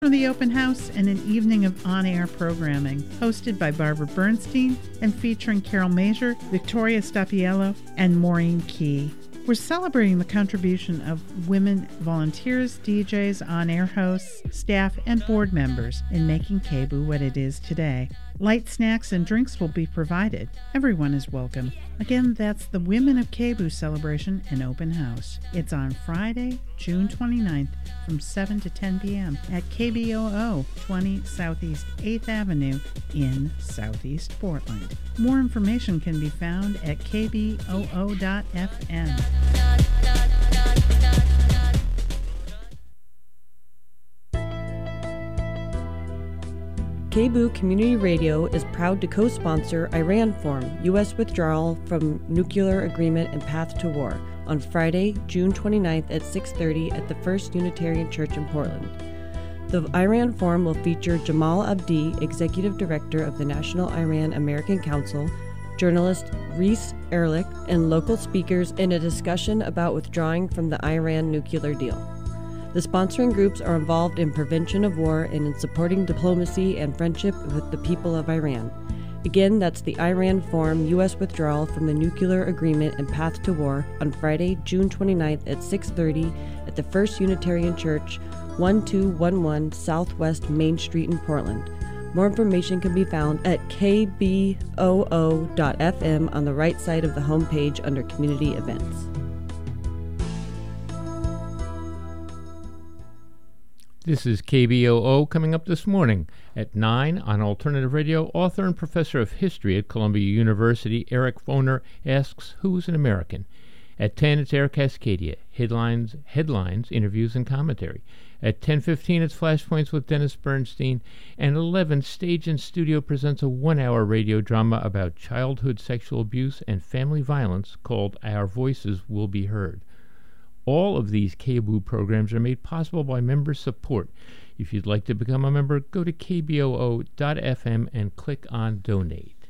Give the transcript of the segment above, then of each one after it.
For the open house and an evening of on-air programming, hosted by Barbara Bernstein and featuring Carol Major, Victoria Stapiello, and Maureen Key. We're celebrating the contribution of women volunteers, DJs, on-air hosts, staff, and board members in making KBOO what it is today. Light snacks and drinks will be provided. Everyone is welcome. Again, that's the Women of KBOO celebration and open house. It's on Friday, June 29th from 7 to 10 p.m. at KBOO 20 Southeast 8th Avenue in Southeast Portland. More information can be found at kboo.fm. KBOO Community Radio is proud to co-sponsor Iran Forum, U.S. Withdrawal from Nuclear Agreement and Path to War, on Friday, June 29th at 6:30 at the First Unitarian Church in Portland. The Iran Forum will feature Jamal Abdi, Executive Director of the National Iran American Council, journalist Reese Ehrlich, and local speakers in a discussion about withdrawing from the Iran nuclear deal. The sponsoring groups are involved in prevention of war and in supporting diplomacy and friendship with the people of Iran. Again, that's the Iran Forum, U.S. Withdrawal from the Nuclear Agreement and Path to War on Friday, June 29th at 6:30 at the First Unitarian Church, 1211 Southwest Main Street in Portland. More information can be found at kboo.fm on the right side of the homepage under Community Events. This is KBOO coming up this morning at 9 on Alternative Radio. Author and professor of history at Columbia University, Eric Foner, asks, who's an American? At 10, it's Air Cascadia, headlines, interviews, and commentary. At 10:15, it's Flashpoints with Dennis Bernstein. And 11, Stage and Studio presents a one-hour radio drama about childhood sexual abuse and family violence called Our Voices Will Be Heard. All of these KBOO programs are made possible by member support. If you'd like to become a member, go to kboo.fm and click on Donate.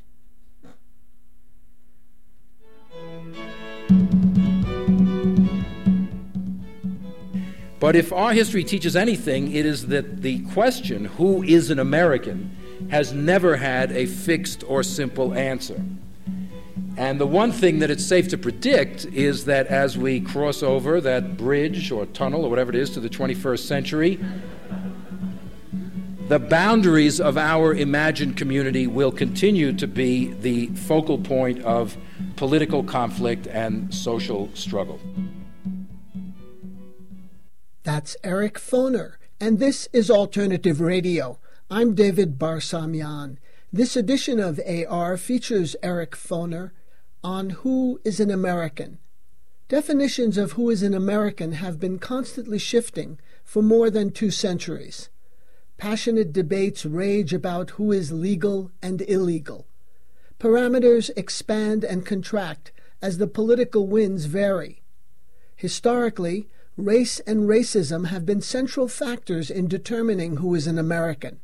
But if our history teaches anything, it is that the question, who is an American, has never had a fixed or simple answer. And the one thing that it's safe to predict is that as we cross over that bridge or tunnel or whatever it is to the 21st century, the boundaries of our imagined community will continue to be the focal point of political conflict and social struggle. That's Eric Foner, and this is Alternative Radio. I'm David Barsamian. This edition of AR features Eric Foner on Who is an American. Definitions of who is an American have been constantly shifting for more than 2 centuries. Passionate debates rage about who is legal and illegal. Parameters expand and contract as the political winds vary. Historically, race and racism have been central factors in determining who is an American.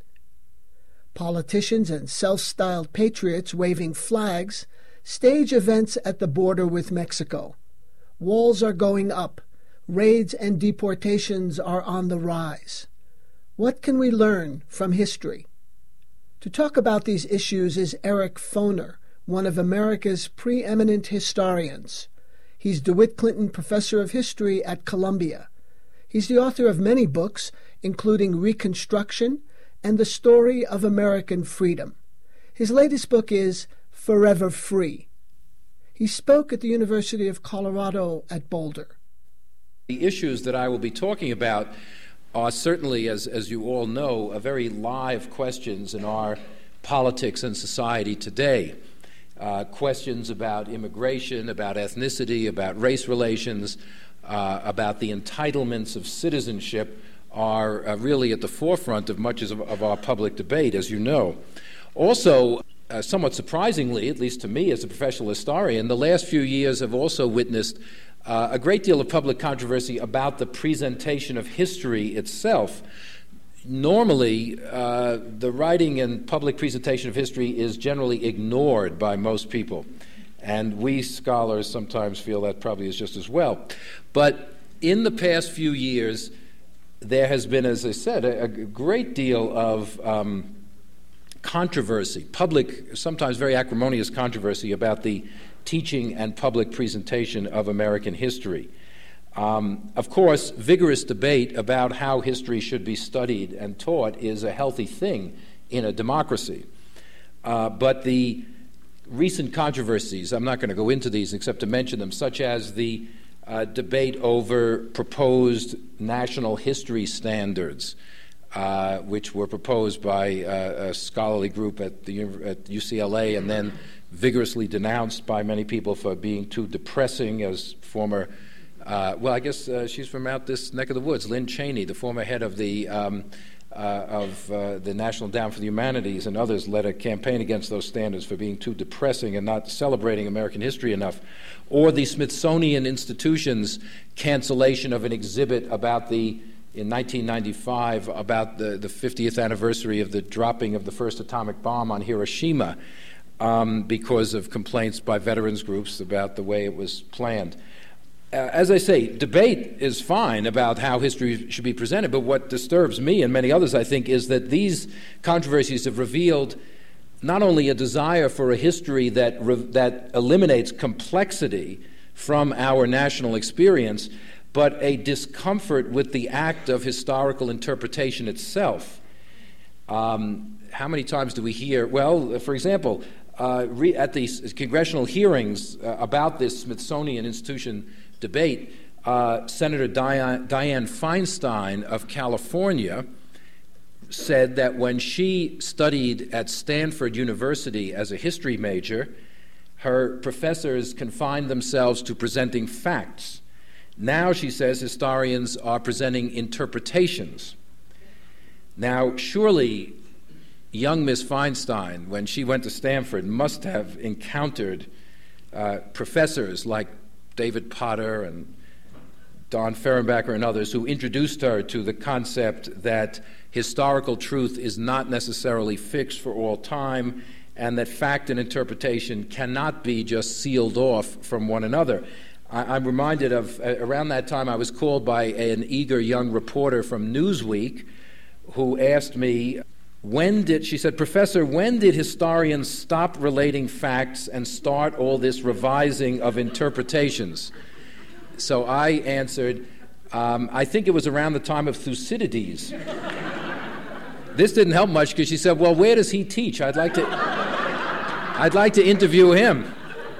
Politicians and self-styled patriots waving flags stage events at the border with Mexico. Walls are going up. Raids and deportations are on the rise. What can we learn from history? To talk about these issues is Eric Foner, one of America's preeminent historians. He's DeWitt Clinton Professor of History at Columbia. He's the author of many books, including Reconstruction and The Story of American Freedom. His latest book is Forever Free. He spoke at the University of Colorado at Boulder. The issues that I will be talking about are certainly, as you all know, very live questions in our politics and society today. Questions about immigration, about ethnicity, about race relations, about the entitlements of citizenship are really at the forefront of much of our public debate, as you know. Also, somewhat surprisingly, at least to me as a professional historian, the last few years have also witnessed a great deal of public controversy about the presentation of history itself. Normally, the writing and public presentation of history is generally ignored by most people, and we scholars sometimes feel that probably is just as well. But in the past few years, there has been, as I said, a great deal of controversy, public, sometimes very acrimonious controversy about the teaching and public presentation of American history. Of course, vigorous debate about how history should be studied and taught is a healthy thing in a democracy. But the recent controversies, I'm not going to go into these except to mention them, such as the debate over proposed national history standards, which were proposed by a scholarly group at UCLA and then vigorously denounced by many people for being too depressing, as former, I guess she's from out this neck of the woods, Lynn Cheney, the former head of the National Endowment for the Humanities, and others led a campaign against those standards for being too depressing and not celebrating American history enough. Or the Smithsonian Institution's cancellation of an exhibit about in 1995, about the 50th anniversary of the dropping of the first atomic bomb on Hiroshima, because of complaints by veterans groups about the way it was planned. As I say, debate is fine about how history should be presented, but what disturbs me and many others, I think, is that these controversies have revealed not only a desire for a history that eliminates complexity from our national experience, but a discomfort with the act of historical interpretation itself. How many times do we hear, well, for example, at the congressional hearings about this Smithsonian Institution debate, Senator Dianne Feinstein of California said that when she studied at Stanford University as a history major, her professors confined themselves to presenting facts. Now, she says, historians are presenting interpretations. Now, surely young Miss Feinstein, when she went to Stanford, must have encountered professors like David Potter and Don Fehrenbacher and others who introduced her to the concept that historical truth is not necessarily fixed for all time and that fact and interpretation cannot be just sealed off from one another. I'm reminded of, around that time, I was called by an eager young reporter from Newsweek who asked me, she said, "Professor, when did historians stop relating facts and start all this revising of interpretations?" So I answered, I think it was around the time of Thucydides. This didn't help much because she said, "Well, where does he teach? I'd like to interview him."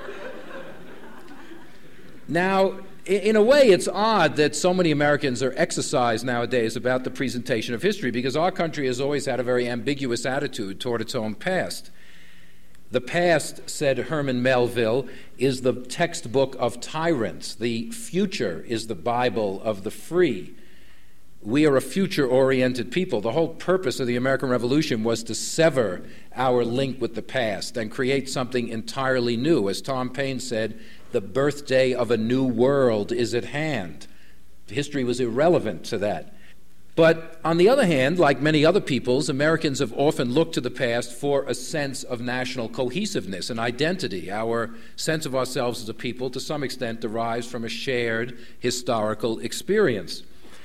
Now, in a way, it's odd that so many Americans are exercised nowadays about the presentation of history, because our country has always had a very ambiguous attitude toward its own past. The past, said Herman Melville, is the textbook of tyrants. The future is the Bible of the free. We are a future-oriented people. The whole purpose of the American Revolution was to sever our link with the past and create something entirely new. As Tom Paine said, the birthday of a new world is at hand. History was irrelevant to that. But on the other hand, like many other peoples, Americans have often looked to the past for a sense of national cohesiveness and identity. Our sense of ourselves as a people, to some extent, derives from a shared historical experience.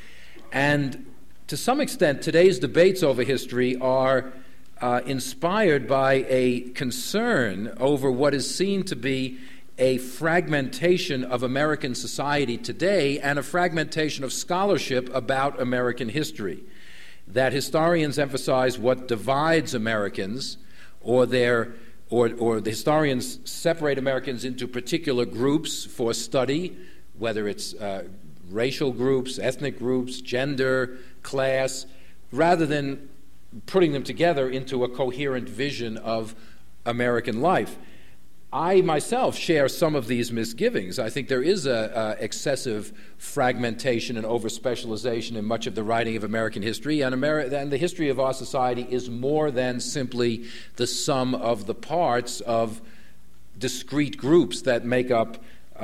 And to some extent, today's debates over history are inspired by a concern over what is seen to be a fragmentation of American society today and a fragmentation of scholarship about American history. That historians emphasize what divides Americans, or the historians separate Americans into particular groups for study, whether it's racial groups, ethnic groups, gender, class, rather than putting them together into a coherent vision of American life. I myself share some of these misgivings. I think there is a excessive fragmentation and over-specialization in much of the writing of American history, and the history of our society is more than simply the sum of the parts of discrete groups that make up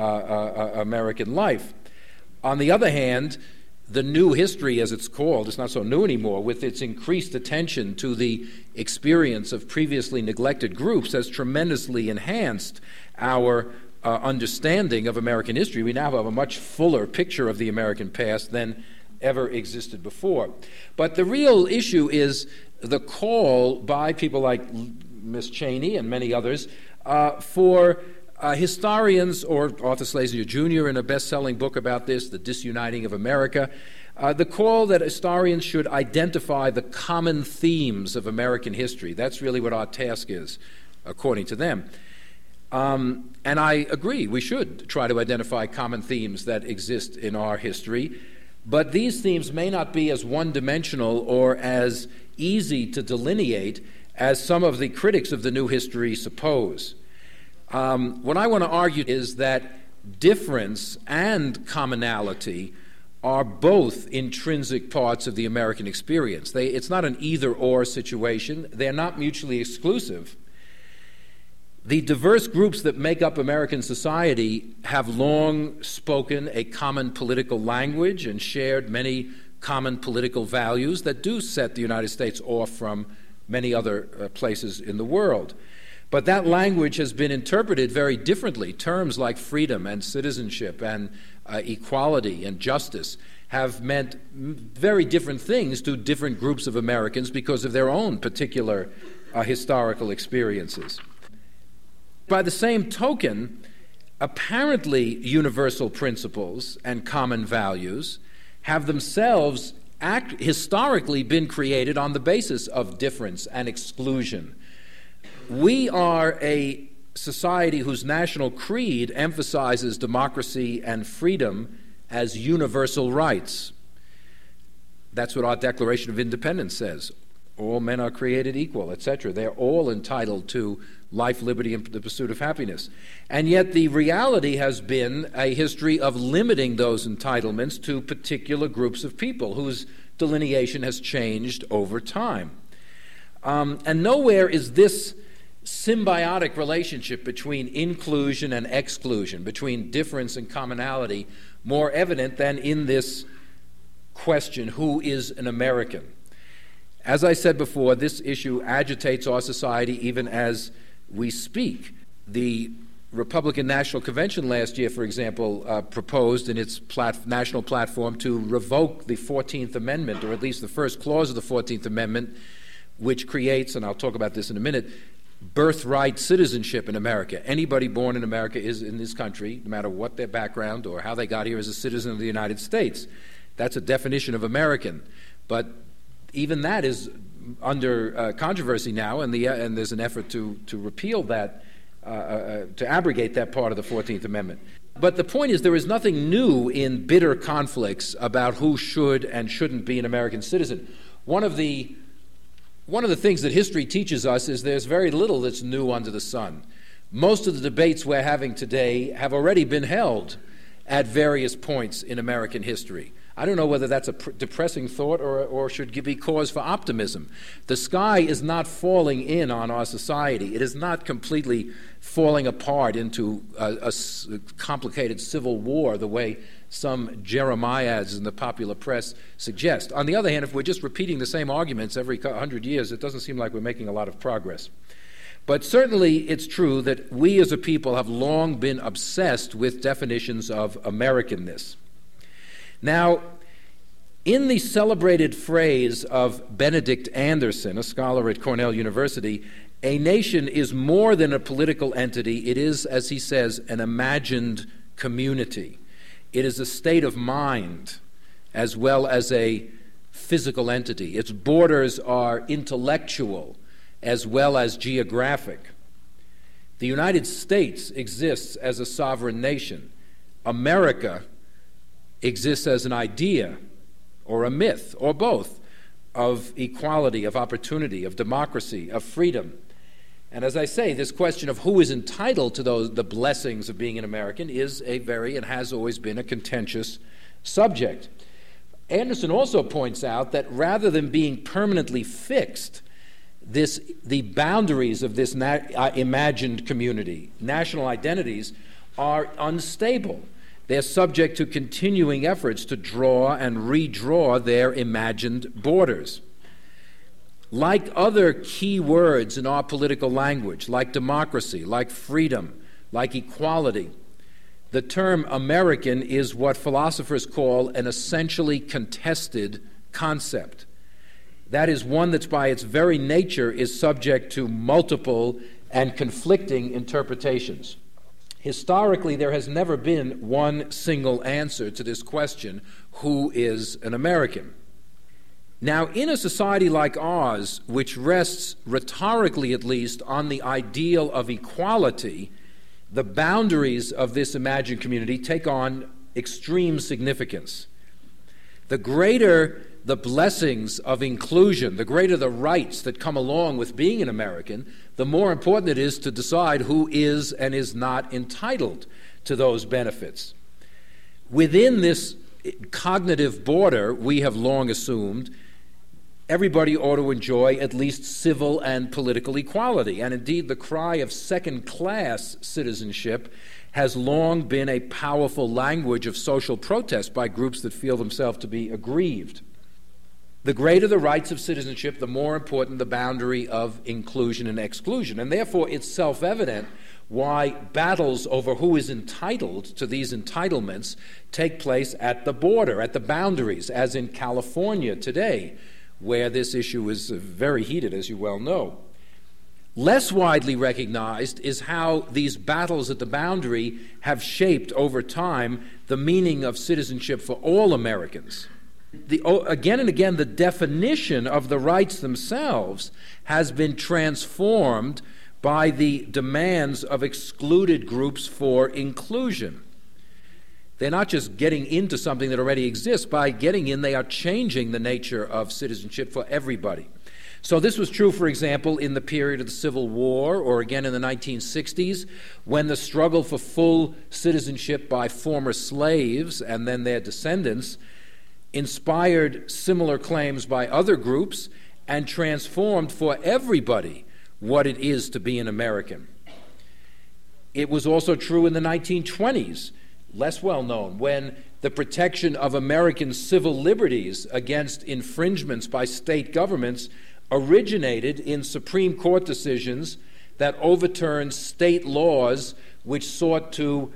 American life. On the other hand, the new history, as it's called, it's not so new anymore, with its increased attention to the experience of previously neglected groups, has tremendously enhanced our understanding of American history. We now have a much fuller picture of the American past than ever existed before. But the real issue is the call by people like Miss Cheney and many others for historians, or Arthur Schlesinger Jr. in a best-selling book about this, The Disuniting of America, the call that historians should identify the common themes of American history. That's really what our task is, according to them. And I agree, we should try to identify common themes that exist in our history, but these themes may not be as one-dimensional or as easy to delineate as some of the critics of the new history suppose. What I want to argue is that difference and commonality are both intrinsic parts of the American experience. It's not an either-or situation. They're not mutually exclusive. The diverse groups that make up American society have long spoken a common political language and shared many common political values that do set the United States off from many other places in the world. But that language has been interpreted very differently. Terms like freedom and citizenship and equality and justice have meant very different things to different groups of Americans because of their own particular historical experiences. By the same token, apparently universal principles and common values have themselves historically been created on the basis of difference and exclusion. We are a society whose national creed emphasizes democracy and freedom as universal rights. That's what our Declaration of Independence says. All men are created equal, etc. They're all entitled to life, liberty, and the pursuit of happiness. And yet the reality has been a history of limiting those entitlements to particular groups of people whose delineation has changed over time. And nowhere is this symbiotic relationship between inclusion and exclusion, between difference and commonality, more evident than in this question, who is an American? As I said before, this issue agitates our society even as we speak. The Republican National Convention last year, for example, proposed in its national platform to revoke the 14th Amendment, or at least the first clause of the 14th Amendment, which creates, and I'll talk about this in a minute, birthright citizenship in America. Anybody born in America is in this country, no matter what their background or how they got here, as a citizen of the United States. That's a definition of American. But even that is under controversy now, and there's an effort to repeal that, to abrogate that part of the 14th Amendment. But the point is, there is nothing new in bitter conflicts about who should and shouldn't be an American citizen. One of the things that history teaches us is there's very little that's new under the sun. Most of the debates we're having today have already been held at various points in American history. I don't know whether that's a depressing thought or should be cause for optimism. The sky is not falling in on our society. It is not completely falling apart into a complicated civil war the way some jeremiads in the popular press suggest. On the other hand, if we're just repeating the same arguments every 100 years, it doesn't seem like we're making a lot of progress. But certainly it's true that we as a people have long been obsessed with definitions of Americanness. Now, in the celebrated phrase of Benedict Anderson, a scholar at Cornell University, a nation is more than a political entity. It is, as he says, an imagined community. It is a state of mind as well as a physical entity. Its borders are intellectual as well as geographic. The United States exists as a sovereign nation. America exists as an idea or a myth or both of equality, of opportunity, of democracy, of freedom. And as I say, this question of who is entitled to the blessings of being an American is a very, and has always been, a contentious subject. Anderson also points out that rather than being permanently fixed, the boundaries of this imagined community, national identities, are unstable. They're subject to continuing efforts to draw and redraw their imagined borders. Like other key words in our political language, like democracy, like freedom, like equality, the term American is what philosophers call an essentially contested concept. That is one that's by its very nature is subject to multiple and conflicting interpretations. Historically, there has never been one single answer to this question, who is an American? Now, in a society like ours, which rests rhetorically at least on the ideal of equality, the boundaries of this imagined community take on extreme significance. The greater the blessings of inclusion, the greater the rights that come along with being an American, the more important it is to decide who is and is not entitled to those benefits. Within this cognitive border, we have long assumed everybody ought to enjoy at least civil and political equality. And indeed, the cry of second-class citizenship has long been a powerful language of social protest by groups that feel themselves to be aggrieved. The greater the rights of citizenship, the more important the boundary of inclusion and exclusion. And therefore, it's self-evident why battles over who is entitled to these entitlements take place at the border, at the boundaries, as in California today, where this issue is very heated, as you well know. Less widely recognized is how these battles at the boundary have shaped over time the meaning of citizenship for all Americans. Again and again, the definition of the rights themselves has been transformed by the demands of excluded groups for inclusion. They're not just getting into something that already exists. By getting in, they are changing the nature of citizenship for everybody. So this was true, for example, in the period of the Civil War, or again in the 1960s, when the struggle for full citizenship by former slaves and then their descendants inspired similar claims by other groups and transformed for everybody what it is to be an American. It was also true in the 1920s, less well known, when the protection of American civil liberties against infringements by state governments originated in Supreme Court decisions that overturned state laws which sought to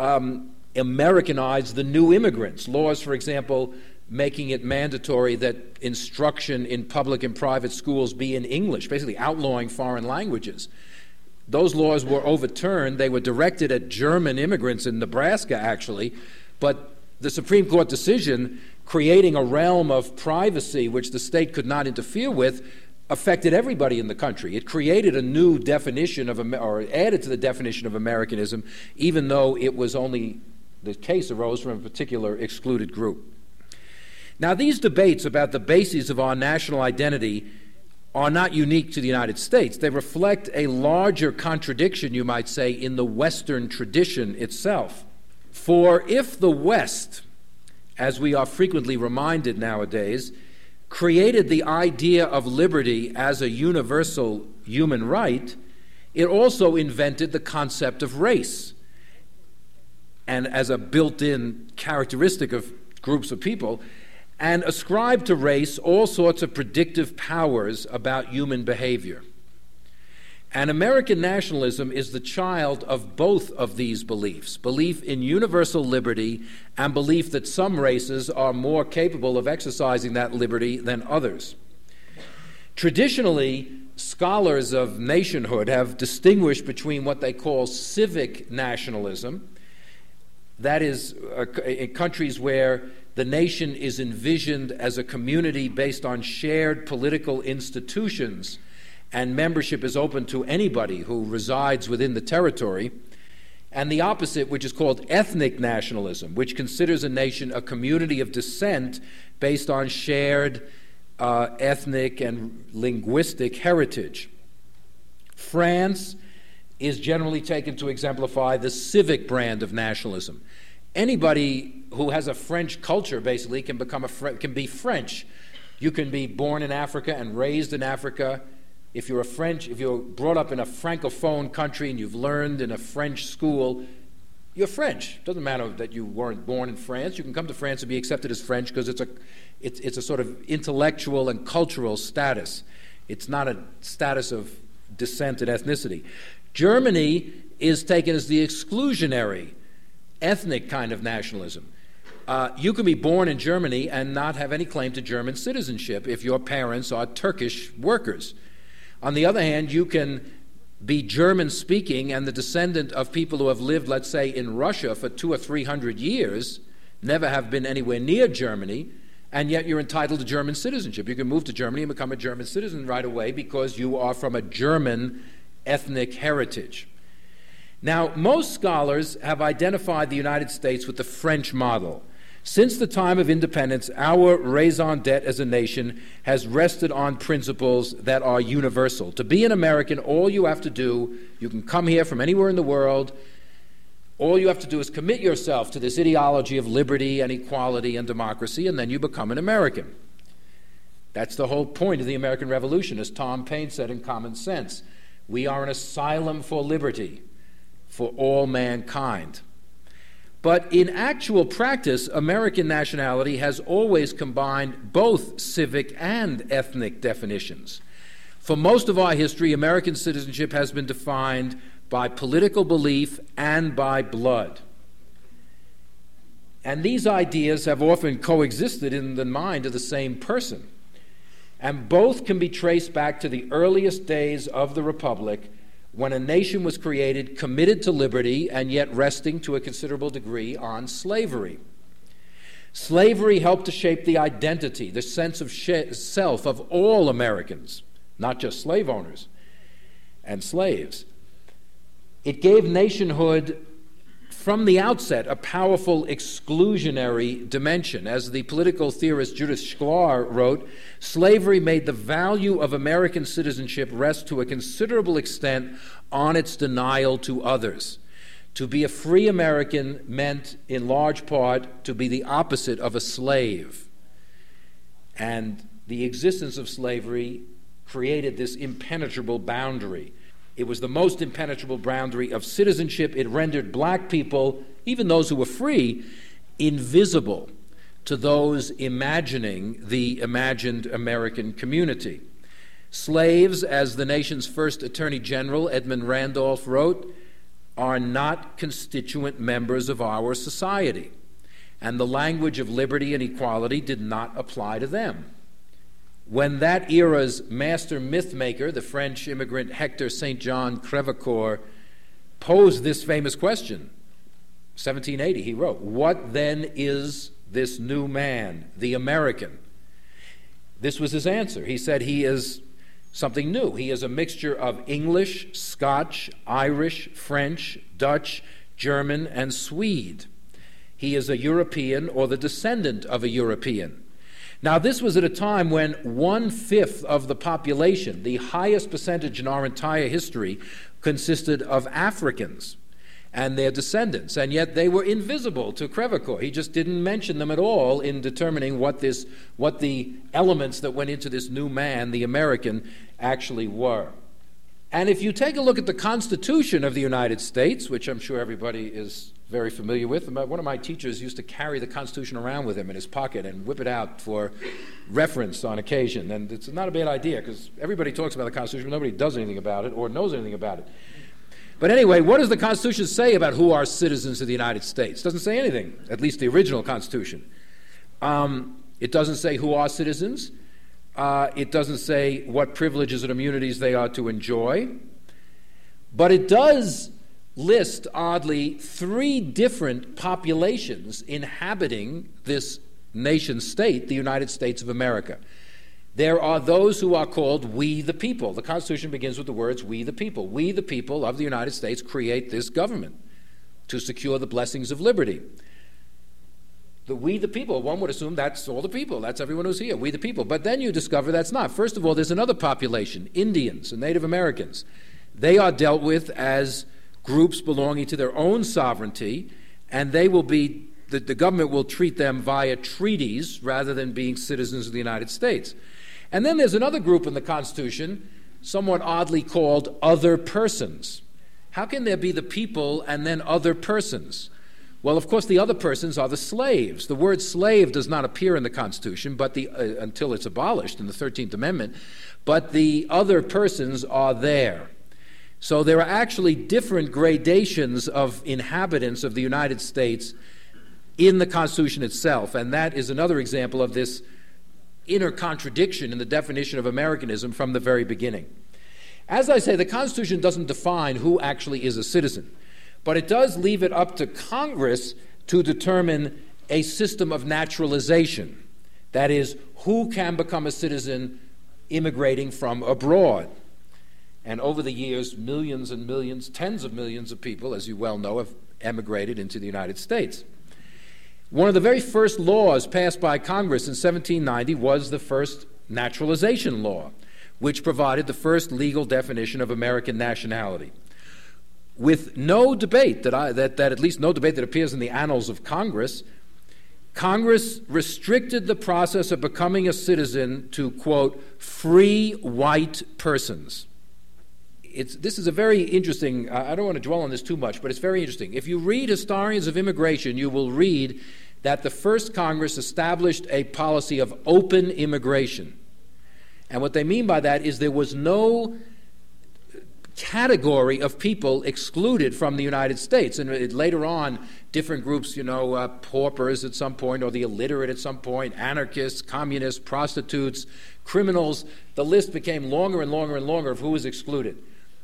Americanize the new immigrants. Laws, for example, making it mandatory that instruction in public and private schools be in English, basically outlawing foreign languages. Those laws were overturned. They were directed at German immigrants in Nebraska, actually, but the Supreme Court decision creating a realm of privacy which the state could not interfere with affected everybody in the country. It created a new definition of, or added to the definition of Americanism, even though it was only, the case arose from a particular excluded group. Now, these debates about the bases of our national identity are not unique to the United States. They reflect a larger contradiction, you might say, in the Western tradition itself. For if the West, as we are frequently reminded nowadays, created the idea of liberty as a universal human right, it also invented the concept of race. And as a built-in characteristic of groups of people, and ascribed to race all sorts of predictive powers about human behavior. And American nationalism is the child of both of these beliefs, belief in universal liberty and belief that some races are more capable of exercising that liberty than others. Traditionally, scholars of nationhood have distinguished between what they call civic nationalism, that is, in countries where the nation is envisioned as a community based on shared political institutions, and membership is open to anybody who resides within the territory, and the opposite, which is called ethnic nationalism, which considers a nation a community of descent based on shared ethnic and linguistic heritage. France is generally taken to exemplify the civic brand of nationalism. Anybody who has a French culture basically can be French. You can be born in Africa and raised in Africa. If you're brought up in a francophone country and you've learned in a French school, you're French. It doesn't matter that you weren't born in France. You can come to France and be accepted as French because it's a sort of intellectual and cultural status. It's not a status of descent and ethnicity. Germany is taken as the exclusionary ethnic kind of nationalism. You can be born in Germany and not have any claim to German citizenship if your parents are Turkish workers. On the other hand, you can be German-speaking and the descendant of people who have lived, let's say, in Russia for 200 or 300 years, never have been anywhere near Germany, and yet you're entitled to German citizenship. You can move to Germany and become a German citizen right away because you are from a German ethnic heritage. Now, most scholars have identified the United States with the French model. Since the time of independence, our raison d'etre as a nation has rested on principles that are universal. To be an American, all you have to do, you can come here from anywhere in the world, all you have to do is commit yourself to this ideology of liberty and equality and democracy, and then you become an American. That's the whole point of the American Revolution, as Tom Paine said in Common Sense. We are an asylum for liberty for all mankind. But in actual practice, American nationality has always combined both civic and ethnic definitions. For most of our history, American citizenship has been defined by political belief and by blood. And these ideas have often coexisted in the mind of the same person. And both can be traced back to the earliest days of the Republic, when a nation was created committed to liberty and yet resting to a considerable degree on slavery. Slavery helped to shape the identity, the sense of self of all Americans, not just slave owners and slaves. It gave nationhood from the outset a powerful exclusionary dimension. As the political theorist Judith Shklar wrote, slavery made the value of American citizenship rest to a considerable extent on its denial to others. To be a free American meant, in large part, to be the opposite of a slave. And the existence of slavery created this impenetrable boundary. It was the most impenetrable boundary of citizenship. It rendered black people, even those who were free, invisible to those imagining the imagined American community. Slaves, as the nation's first Attorney General, Edmund Randolph, wrote, are not constituent members of our society, and the language of liberty and equality did not apply to them. When that era's master myth-maker, the French immigrant Hector St. John Crèvecoeur, posed this famous question, 1780, he wrote, "What then is this new man, the American?" This was his answer. He said he is something new. He is a mixture of English, Scotch, Irish, French, Dutch, German, and Swede. He is a European or the descendant of a European. Now, this was at a time when 1/5 of the population, the highest percentage in our entire history, consisted of Africans and their descendants, and yet they were invisible to Crèvecoeur. He just didn't mention them at all in determining what the elements that went into this new man, the American, actually were. And if you take a look at the Constitution of the United States, which I'm sure everybody is very familiar with. One of my teachers used to carry the Constitution around with him in his pocket and whip it out for reference on occasion. And it's not a bad idea because everybody talks about the Constitution, but nobody does anything about it or knows anything about it. But anyway, what does the Constitution say about who are citizens of the United States? It doesn't say anything, at least the original Constitution. It doesn't say who are citizens. It doesn't say what privileges and immunities they are to enjoy. But it does list, oddly, 3 different populations inhabiting this nation-state, the United States of America. There are those who are called we the people. The Constitution begins with the words we the people. We the people of the United States create this government to secure the blessings of liberty. The we the people, one would assume that's all the people, that's everyone who's here, we the people. But then you discover that's not. First of all, there's another population, Indians and Native Americans. They are dealt with as groups belonging to their own sovereignty, and they will be, the government will treat them via treaties rather than being citizens of the United States. And then there's another group in the Constitution, somewhat oddly called other persons. How can there be the people and then other persons? Well, of course, the other persons are the slaves. The word slave does not appear in the Constitution but until it's abolished in the 13th Amendment, but the other persons are there. So there are actually different gradations of inhabitants of the United States in the Constitution itself, and that is another example of this inner contradiction in the definition of Americanism from the very beginning. As I say, the Constitution doesn't define who actually is a citizen, but it does leave it up to Congress to determine a system of naturalization. That is, who can become a citizen immigrating from abroad. And over the years, millions and millions, tens of millions of people, as you well know, have emigrated into the United States. One of the very first laws passed by Congress in 1790 was the first naturalization law, which provided the first legal definition of American nationality. With no debate that at least no debate that appears in the annals of Congress, Congress restricted the process of becoming a citizen to, quote, free white persons. This is a very interesting, I don't want to dwell on this too much, but it's very interesting. If you read historians of immigration, you will read that the first Congress established a policy of open immigration. And what they mean by that is there was no category of people excluded from the United States. And later on, different groups, paupers at some point, or the illiterate at some point, anarchists, communists, prostitutes, criminals, the list became longer and longer and longer of who was excluded.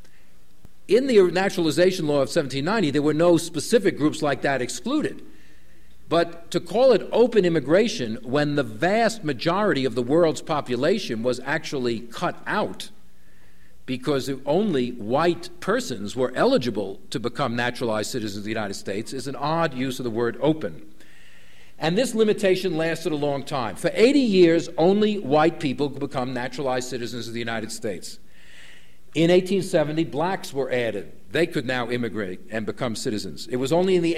In the naturalization law of 1790, there were no specific groups like that excluded. But to call it open immigration when the vast majority of the world's population was actually cut out because only white persons were eligible to become naturalized citizens of the United States is an odd use of the word open. And this limitation lasted a long time. For 80 years, only white people could become naturalized citizens of the United States. In 1870, blacks were added. They could now immigrate and become citizens. It was only in the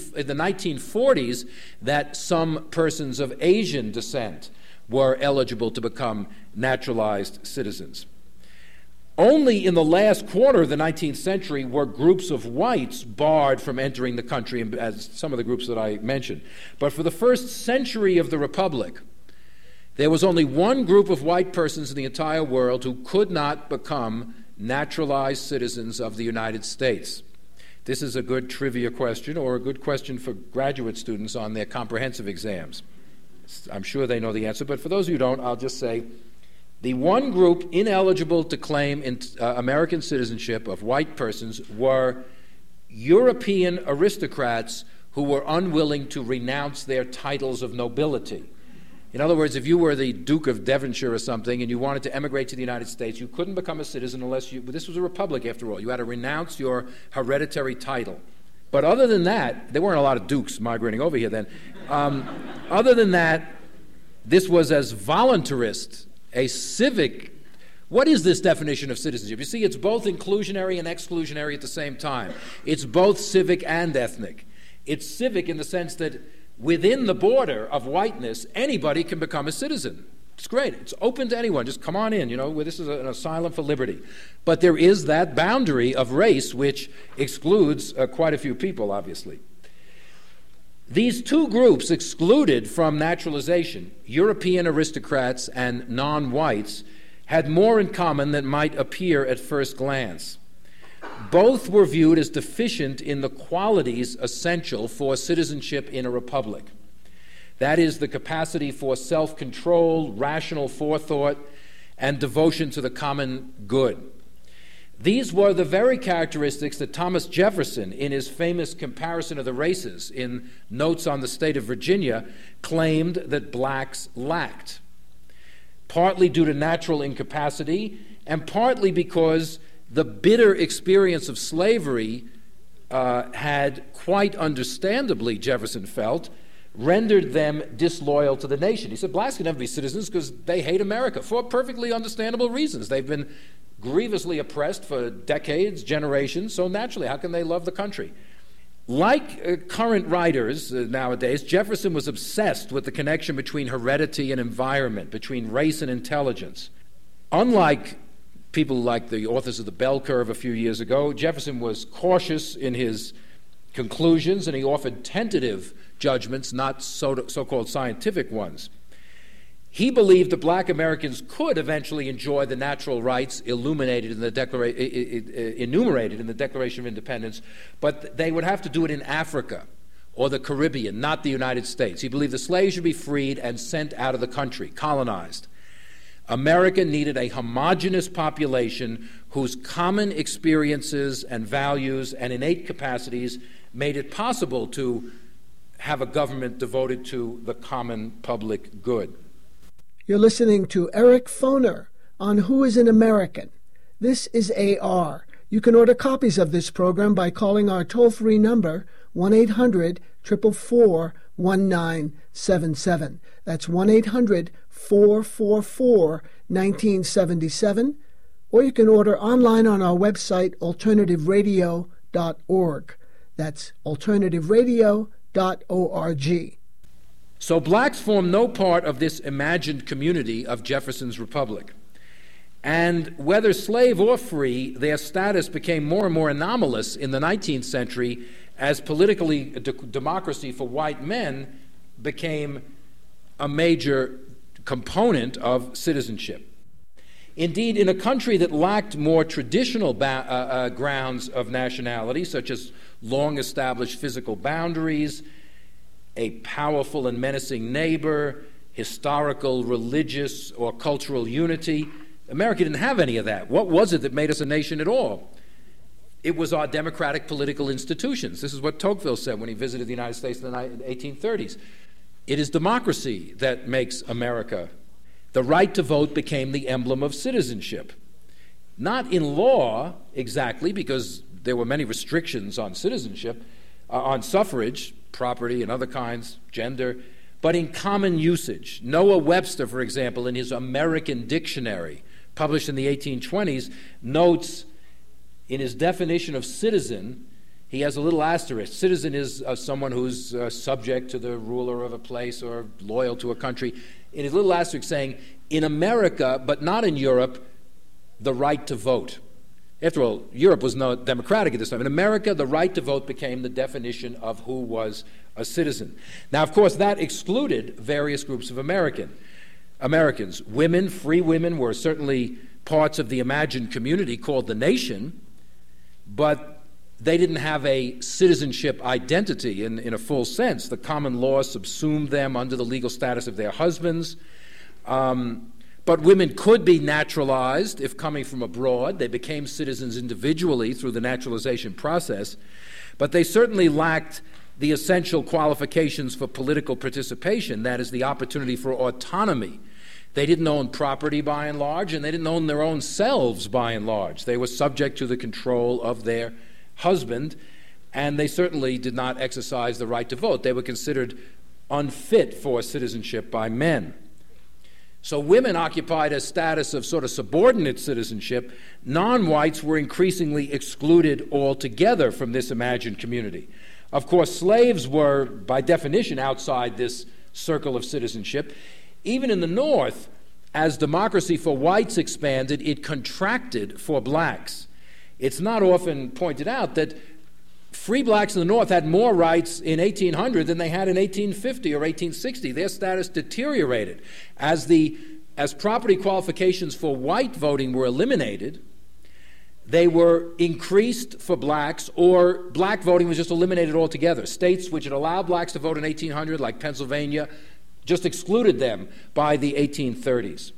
1940s that some persons of Asian descent were eligible to become naturalized citizens. Only in the last quarter of the 19th century were groups of whites barred from entering the country, as some of the groups that I mentioned. But for the first century of the Republic, there was only one group of white persons in the entire world who could not become naturalized citizens of the United States. This is a good trivia question, or a good question for graduate students on their comprehensive exams. I'm sure they know the answer, but for those of you who don't, I'll just say the one group ineligible to claim American citizenship of white persons were European aristocrats who were unwilling to renounce their titles of nobility. In other words, if you were the Duke of Devonshire or something and you wanted to emigrate to the United States, you couldn't become a citizen unless this was a republic after all. You had to renounce your hereditary title. But other than that, there weren't a lot of dukes migrating over here then. Other than that, this was as voluntarist, a civic. What is this definition of citizenship? You see, it's both inclusionary and exclusionary at the same time. It's both civic and ethnic. It's civic in the sense that within the border of whiteness, anybody can become a citizen. It's great. It's open to anyone. Just come on in, where this is an asylum for liberty. But there is that boundary of race which excludes quite a few people, obviously. These two groups excluded from naturalization, European aristocrats and non-whites, had more in common than might appear at first glance. Both were viewed as deficient in the qualities essential for citizenship in a republic. That is, the capacity for self-control, rational forethought, and devotion to the common good. These were the very characteristics that Thomas Jefferson, in his famous comparison of the races in Notes on the State of Virginia, claimed that blacks lacked, partly due to natural incapacity and partly because the bitter experience of slavery had, quite understandably, Jefferson felt, rendered them disloyal to the nation. He said blacks can never be citizens because they hate America for perfectly understandable reasons. They've been grievously oppressed for decades, generations, so naturally, how can they love the country? Like current writers nowadays, Jefferson was obsessed with the connection between heredity and environment, between race and intelligence. Unlike people like the authors of the Bell Curve a few years ago, Jefferson was cautious in his conclusions, and he offered tentative judgments, not so-called scientific ones. He believed that black Americans could eventually enjoy the natural rights enumerated in the Declaration of Independence, but they would have to do it in Africa or the Caribbean, not the United States. He believed the slaves should be freed and sent out of the country, colonized. America needed a homogeneous population whose common experiences and values and innate capacities made it possible to have a government devoted to the common public good. You're listening to Eric Foner on Who is an American. This is AR. You can order copies of this program by calling our toll-free number, 1-800-444-1977. That's 1-800-444-1977. Or you can order online on our website, alternativeradio.org. That's alternativeradio.org. So blacks formed no part of this imagined community of Jefferson's Republic. And whether slave or free, their status became more and more anomalous in the 19th century as democracy for white men became a major component of citizenship. Indeed, in a country that lacked more traditional grounds of nationality, such as long-established physical boundaries, a powerful and menacing neighbor, historical, religious, or cultural unity, America didn't have any of that. What was it that made us a nation at all? It was our democratic political institutions. This is what Tocqueville said when he visited the United States in the 1830s. It is democracy that makes America. The right to vote became the emblem of citizenship. Not in law exactly, because there were many restrictions on citizenship, on suffrage, property and other kinds, gender, but in common usage. Noah Webster, for example, in his American Dictionary, published in the 1820s, notes in his definition of citizen, he has a little asterisk. Citizen is someone who's subject to the ruler of a place or loyal to a country. In his little asterisk saying, in America, but not in Europe, the right to vote. After all, Europe was not democratic at this time. In America, the right to vote became the definition of who was a citizen. Now, of course, that excluded various groups of Americans. Women, free women, were certainly parts of the imagined community called the nation, but they didn't have a citizenship identity in a full sense. The common law subsumed them under the legal status of their husbands. But women could be naturalized if coming from abroad. They became citizens individually through the naturalization process, but they certainly lacked the essential qualifications for political participation, that is, the opportunity for autonomy. They didn't own property by and large, and they didn't own their own selves by and large. They were subject to the control of their husband, and they certainly did not exercise the right to vote. They were considered unfit for citizenship by men. So women occupied a status of sort of subordinate citizenship. Non-whites were increasingly excluded altogether from this imagined community. Of course, slaves were, by definition, outside this circle of citizenship. Even in the North, as democracy for whites expanded, it contracted for blacks. It's not often pointed out that free blacks in the North had more rights in 1800 than they had in 1850 or 1860. Their status deteriorated. As property qualifications for white voting were eliminated, they were increased for blacks, or black voting was just eliminated altogether. States which had allowed blacks to vote in 1800, like Pennsylvania, just excluded them by the 1830s.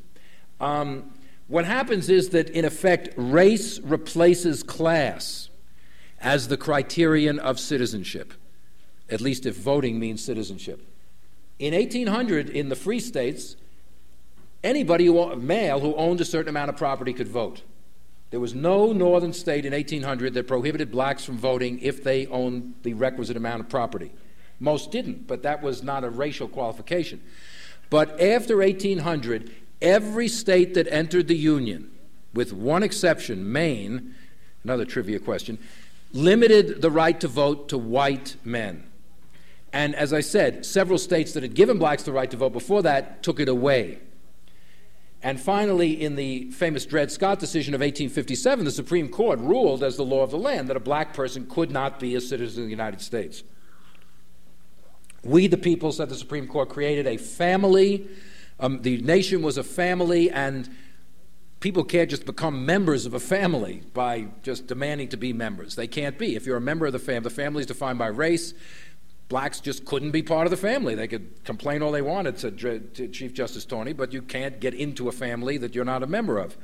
What happens is that, in effect, race replaces class as the criterion of citizenship, at least if voting means citizenship. In 1800, in the free states, anybody, male, who owned a certain amount of property could vote. There was no northern state in 1800 that prohibited blacks from voting if they owned the requisite amount of property. Most didn't, but that was not a racial qualification. But after 1800, every state that entered the Union, with one exception, Maine, another trivia question, limited the right to vote to white men. And as I said, several states that had given blacks the right to vote before that took it away. And finally, in the famous Dred Scott decision of 1857, the Supreme Court ruled as the law of the land that a black person could not be a citizen of the United States. We, the people, said the Supreme Court, created a family The nation was a family, and people can't just become members of a family by just demanding to be members. They can't be. If you're a member of the family is defined by race. Blacks just couldn't be part of the family. They could complain all they wanted to Chief Justice Taney, but you can't get into a family that you're not a member of.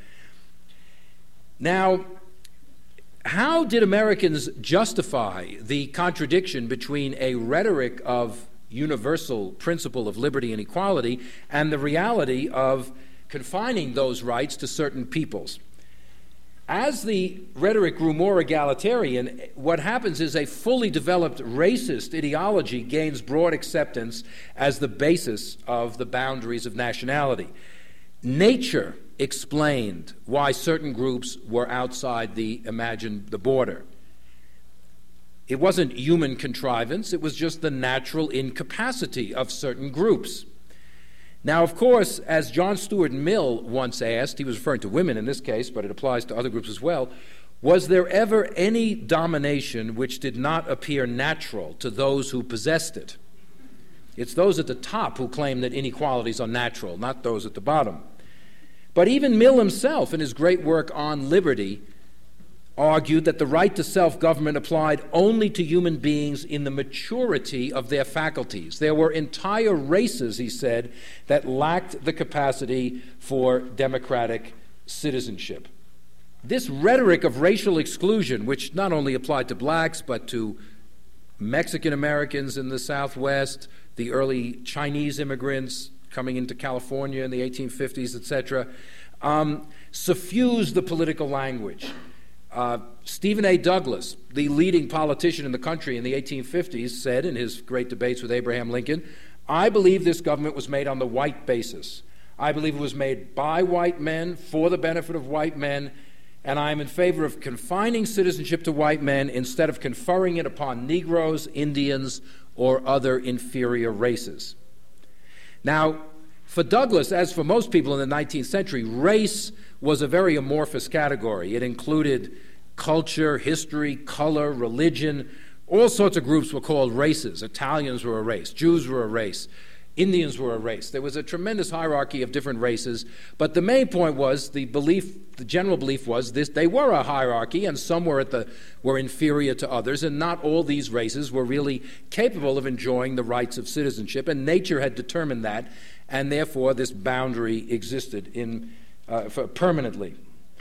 Now, how did Americans justify the contradiction between a rhetoric of universal principle of liberty and equality and the reality of confining those rights to certain peoples? As the rhetoric grew more egalitarian, what happens is a fully developed racist ideology gains broad acceptance as the basis of the boundaries of nationality. Nature explained why certain groups were outside the border. It wasn't human contrivance, it was just the natural incapacity of certain groups. Now, of course, as John Stuart Mill once asked, he was referring to women in this case, but it applies to other groups as well, was there ever any domination which did not appear natural to those who possessed it? It's those at the top who claim that inequalities are natural, not those at the bottom. But even Mill himself, in his great work on liberty, argued that the right to self-government applied only to human beings in the maturity of their faculties. There were entire races, he said, that lacked the capacity for democratic citizenship. This rhetoric of racial exclusion, which not only applied to blacks but to Mexican Americans in the Southwest, the early Chinese immigrants coming into California in the 1850s, etc., suffused the political language. Stephen A. Douglas, the leading politician in the country in the 1850s, said in his great debates with Abraham Lincoln, "I believe this government was made on the white basis. I believe it was made by white men for the benefit of white men, and I am in favor of confining citizenship to white men instead of conferring it upon Negroes, Indians, or other inferior races." Now, for Douglas, as for most people in the 19th century, race was a very amorphous category. It included culture, history, color, religion. All sorts of groups were called races. Italians were a race. Jews were a race. Indians were a race. There was a tremendous hierarchy of different races, but the main point was the general belief was this: they were a hierarchy, and some were inferior to others, and not all these races were really capable of enjoying the rights of citizenship, and nature had determined that, and therefore this boundary existed permanently.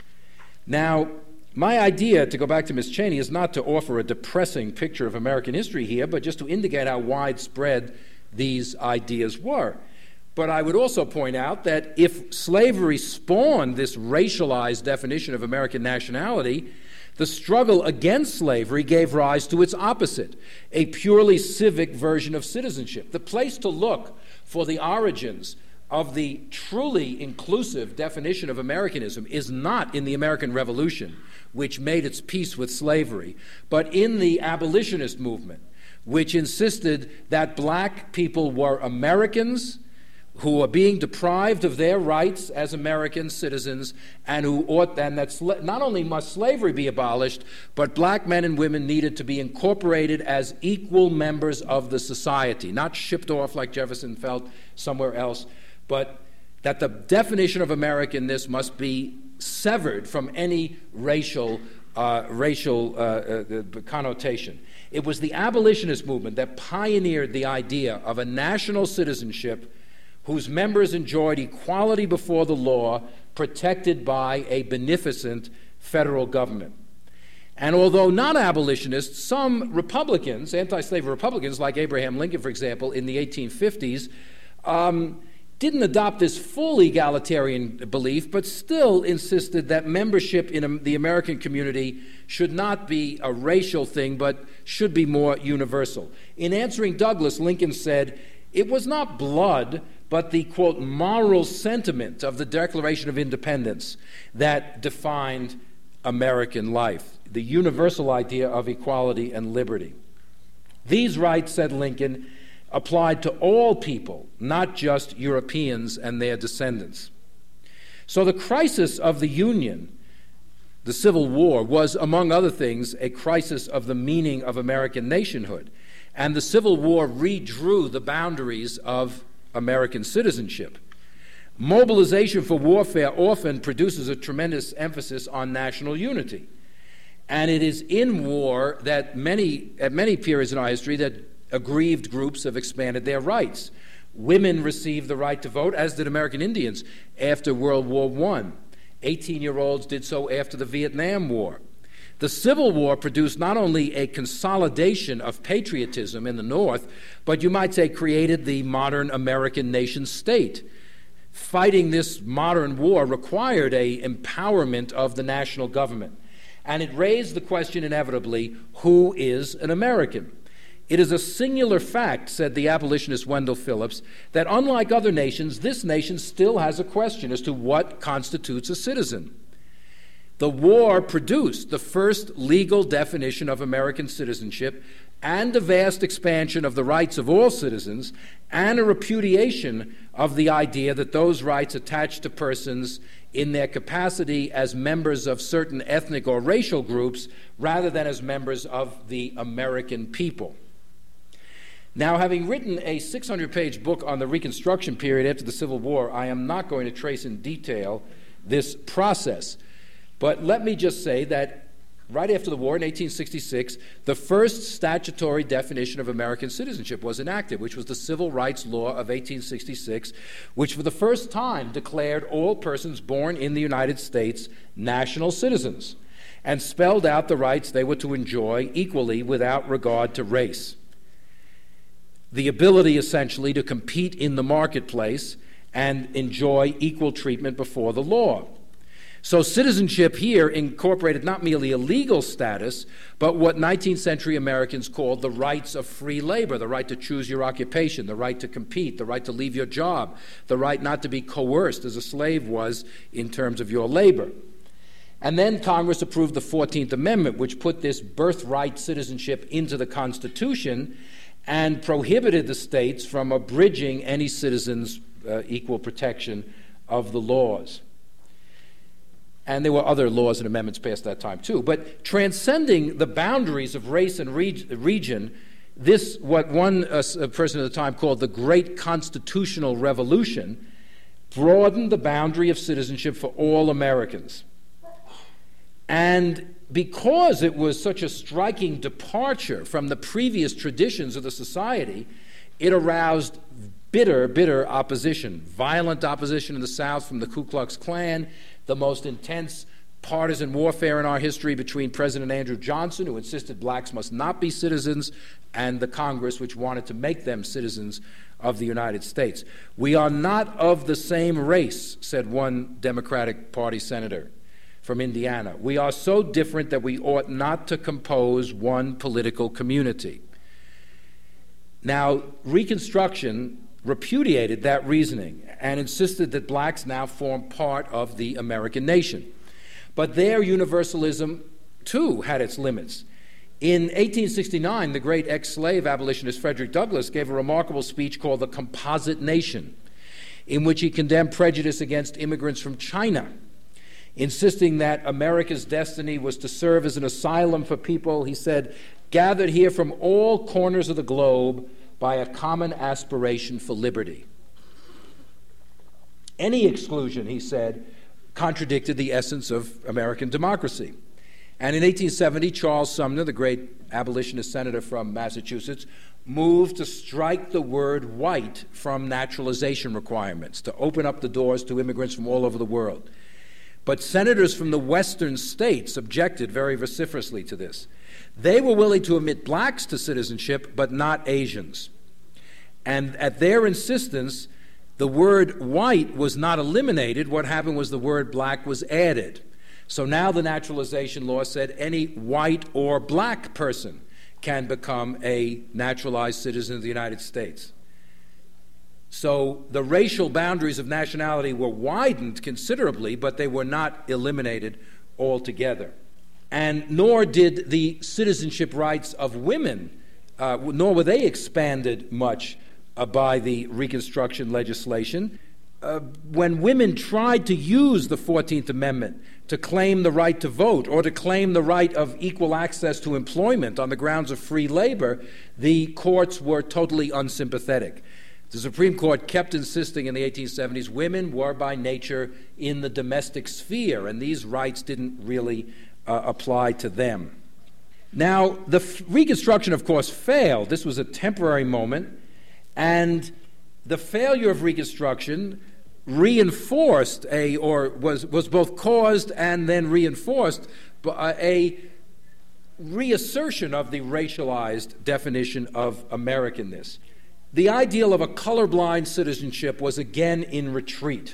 Now, my idea, to go back to Ms. Cheney, is not to offer a depressing picture of American history here, but just to indicate how widespread these ideas were. But I would also point out that if slavery spawned this racialized definition of American nationality, the struggle against slavery gave rise to its opposite, a purely civic version of citizenship. The place to look for the origins of the truly inclusive definition of Americanism is not in the American Revolution, which made its peace with slavery, but in the abolitionist movement, which insisted that black people were Americans who are being deprived of their rights as American citizens, and that not only must slavery be abolished, but black men and women needed to be incorporated as equal members of the society, not shipped off like Jefferson felt somewhere else, but that the definition of Americanness must be severed from any racial connotation. It was the abolitionist movement that pioneered the idea of a national citizenship whose members enjoyed equality before the law, protected by a beneficent federal government. And although not abolitionists, some Republicans, anti-slavery Republicans, like Abraham Lincoln, for example, in the 1850s, didn't adopt this full egalitarian belief, but still insisted that membership in the American community should not be a racial thing, but should be more universal. In answering Douglas, Lincoln said, "It was not blood, but the, quote, moral sentiment of the Declaration of Independence that defined American life, the universal idea of equality and liberty. These rights," said Lincoln, "applied to all people, not just Europeans and their descendants." So the crisis of the Union, the Civil War, was, among other things, a crisis of the meaning of American nationhood. And the Civil War redrew the boundaries of American citizenship. Mobilization for warfare often produces a tremendous emphasis on national unity. And it is in war that at many periods in our history that aggrieved groups have expanded their rights. Women received the right to vote, as did American Indians after World War I. 18-year-olds did so after the Vietnam War. The Civil War produced not only a consolidation of patriotism in the North, but you might say created the modern American nation state. Fighting this modern war required an empowerment of the national government. And it raised the question inevitably, who is an American? It is a singular fact, said the abolitionist Wendell Phillips, that unlike other nations, this nation still has a question as to what constitutes a citizen. The war produced the first legal definition of American citizenship and a vast expansion of the rights of all citizens and a repudiation of the idea that those rights attach to persons in their capacity as members of certain ethnic or racial groups rather than as members of the American people. Now, having written a 600-page book on the Reconstruction period after the Civil War, I am not going to trace in detail this process. But let me just say that right after the war, in 1866, the first statutory definition of American citizenship was enacted, which was the Civil Rights Law of 1866, which for the first time declared all persons born in the United States national citizens and spelled out the rights they were to enjoy equally without regard to race. The ability, essentially, to compete in the marketplace and enjoy equal treatment before the law. So citizenship here incorporated not merely a legal status, but what 19th century Americans called the rights of free labor, the right to choose your occupation, the right to compete, the right to leave your job, the right not to be coerced as a slave was in terms of your labor. And then Congress approved the 14th Amendment, which put this birthright citizenship into the Constitution and prohibited the states from abridging any citizen's equal protection of the laws. And there were other laws and amendments passed at that time too. But transcending the boundaries of race and region, this, what one person at the time called the Great Constitutional Revolution, broadened the boundary of citizenship for all Americans. And because it was such a striking departure from the previous traditions of the society, it aroused bitter opposition, violent opposition in the South from the Ku Klux Klan, the most intense partisan warfare in our history between President Andrew Johnson, who insisted blacks must not be citizens, and the Congress, which wanted to make them citizens of the United States. "We are not of the same race," said one Democratic Party senator from Indiana. "We are so different that we ought not to compose one political community." Now, Reconstruction repudiated that reasoning and insisted that blacks now form part of the American nation. But their universalism, too, had its limits. In 1869, the great ex-slave abolitionist Frederick Douglass gave a remarkable speech called The Composite Nation, in which he condemned prejudice against immigrants from China, insisting that America's destiny was to serve as an asylum for people, he said, gathered here from all corners of the globe by a common aspiration for liberty. Any exclusion, he said, contradicted the essence of American democracy. And in 1870, Charles Sumner, the great abolitionist senator from Massachusetts, moved to strike the word white from naturalization requirements, to open up the doors to immigrants from all over the world. But senators from the western states objected very vociferously to this. They were willing to admit blacks to citizenship, but not Asians. And at their insistence, the word white was not eliminated. What happened was the word black was added. So now the naturalization law said any white or black person can become a naturalized citizen of the United States. So the racial boundaries of nationality were widened considerably, but they were not eliminated altogether. And nor did the citizenship rights of women, nor were they expanded much by the Reconstruction legislation. When women tried to use the 14th Amendment to claim the right to vote or to claim the right of equal access to employment on the grounds of free labor, the courts were totally unsympathetic. The Supreme Court kept insisting in the 1870s women were by nature in the domestic sphere, and these rights didn't really apply to them. Now, the Reconstruction, of course, failed. This was a temporary moment, and the failure of Reconstruction reinforced was both caused and then reinforced by a reassertion of the racialized definition of Americanness. The ideal of a colorblind citizenship was again in retreat.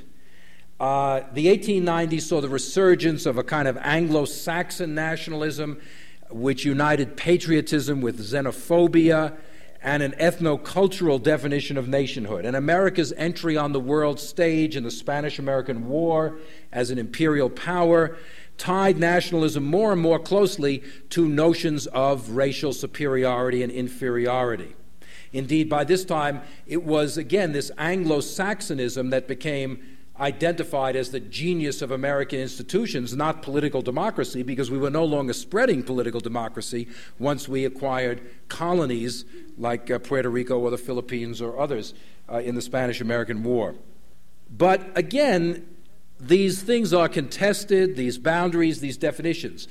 The 1890s saw the resurgence of a kind of Anglo-Saxon nationalism which united patriotism with xenophobia and an ethno-cultural definition of nationhood. And America's entry on the world stage in the Spanish-American War as an imperial power tied nationalism more and more closely to notions of racial superiority and inferiority. Indeed, by this time, it was, again, this Anglo-Saxonism that became identified as the genius of American institutions, not political democracy, because we were no longer spreading political democracy once we acquired colonies like Puerto Rico or the Philippines or others in the Spanish-American War. But again, these things are contested, these boundaries, these definitions.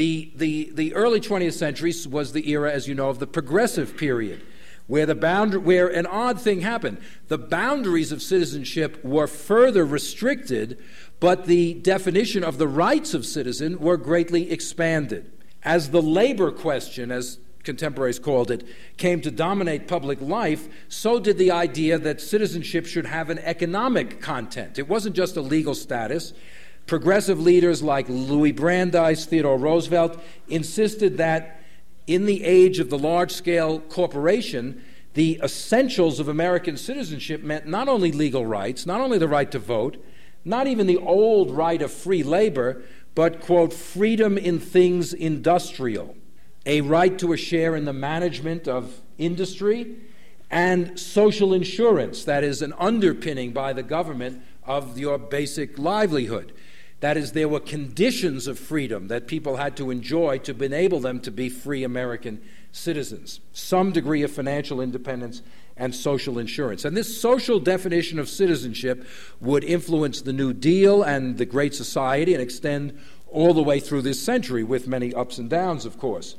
The early 20th century was the era, as you know, of the progressive period, where an odd thing happened. The boundaries of citizenship were further restricted, but the definition of the rights of citizen were greatly expanded. As the labor question, as contemporaries called it, came to dominate public life, so did the idea that citizenship should have an economic content. It wasn't just a legal status. Progressive leaders like Louis Brandeis, Theodore Roosevelt insisted that in the age of the large-scale corporation, the essentials of American citizenship meant not only legal rights, not only the right to vote, not even the old right of free labor, but, quote, freedom in things industrial, a right to a share in the management of industry, and social insurance, that is, an underpinning by the government of your basic livelihood. That is, there were conditions of freedom that people had to enjoy to enable them to be free American citizens, some degree of financial independence and social insurance. And this social definition of citizenship would influence the New Deal and the Great Society and extend all the way through this century, with many ups and downs, of course.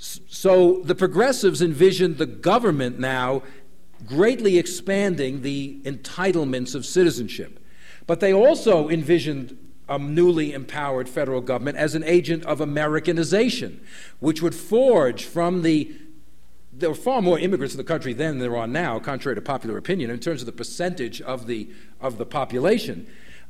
So the progressives envisioned the government now greatly expanding the entitlements of citizenship. But they also envisioned a newly empowered federal government as an agent of Americanization, which would forge from there were far more immigrants in the country then than there are now, contrary to popular opinion, in terms of the percentage of the population.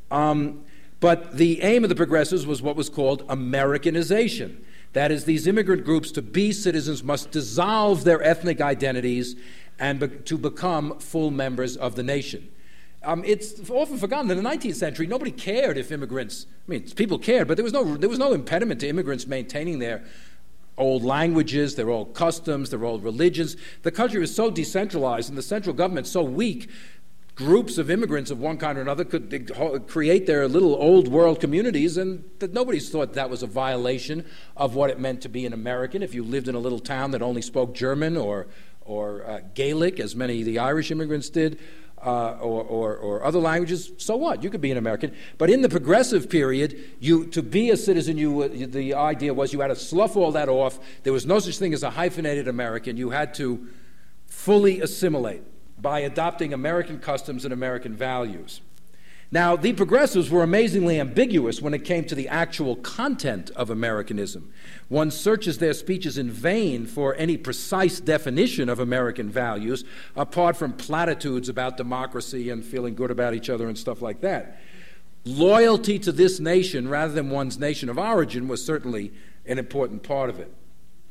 But the aim of the progressives was what was called Americanization. That is, these immigrant groups, to be citizens, must dissolve their ethnic identities and to become full members of the nation. It's often forgotten that in the 19th century, nobody cared if immigrants, people cared, but there was no impediment to immigrants maintaining their old languages, their old customs, their old religions. The country was so decentralized and the central government so weak, groups of immigrants of one kind or another could create their little old world communities, and that nobody thought that was a violation of what it meant to be an American. If you lived in a little town that only spoke German or Gaelic, as many of the Irish immigrants did, or other languages, so what? You could be an American. But in the progressive period, to be a citizen, the idea was you had to slough all that off. There was no such thing as a hyphenated American. You had to fully assimilate by adopting American customs and American values. Now, the progressives were amazingly ambiguous when it came to the actual content of Americanism. One searches their speeches in vain for any precise definition of American values, apart from platitudes about democracy and feeling good about each other and stuff like that. Loyalty to this nation rather than one's nation of origin was certainly an important part of it.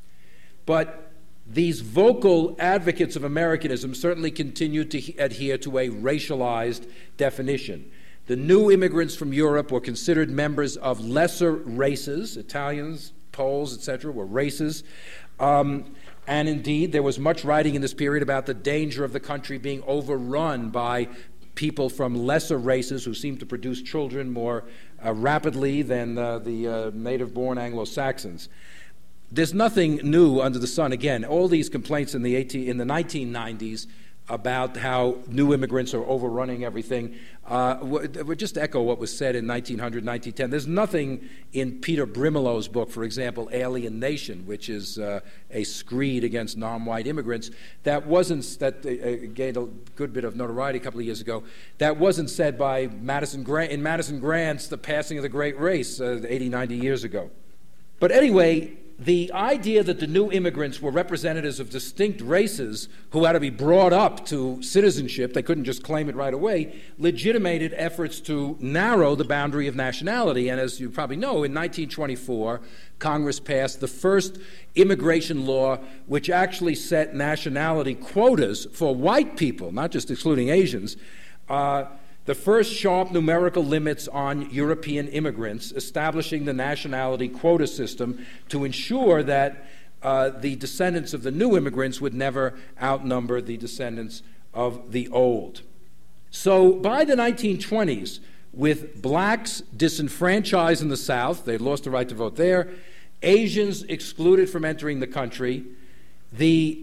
But these vocal advocates of Americanism certainly continued to adhere to a racialized definition. The new immigrants from Europe were considered members of lesser races. Italians, Poles, etc. were races. And indeed, there was much writing in this period about the danger of the country being overrun by people from lesser races who seemed to produce children more rapidly than the native-born Anglo-Saxons. There's nothing new under the sun. Again, all these complaints in the 1990s about how new immigrants are overrunning everything, would just echo what was said in 1900, 1910. There's nothing in Peter Brimelo's book, for example, Alien Nation, which is a screed against non-white immigrants, that gained a good bit of notoriety a couple of years ago, that wasn't said by Madison Grant's The Passing of the Great Race 80, 90 years ago. But anyway, the idea that the new immigrants were representatives of distinct races who had to be brought up to citizenship, they couldn't just claim it right away, legitimated efforts to narrow the boundary of nationality. And as you probably know, in 1924, Congress passed the first immigration law which actually set nationality quotas for white people, not just excluding Asians, the first sharp numerical limits on European immigrants, establishing the nationality quota system to ensure that the descendants of the new immigrants would never outnumber the descendants of the old. So by the 1920s, with blacks disenfranchised in the South, they'd lost the right to vote there, Asians excluded from entering the country, the